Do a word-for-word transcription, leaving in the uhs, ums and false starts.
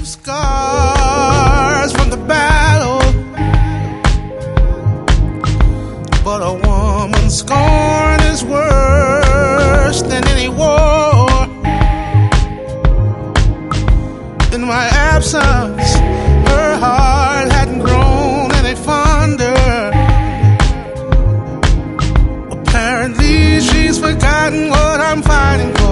scars from the battle, but a woman's scorn is worse than any war. In my absence, her heart hadn't grown any fonder. Apparently she's forgotten what I'm fighting for.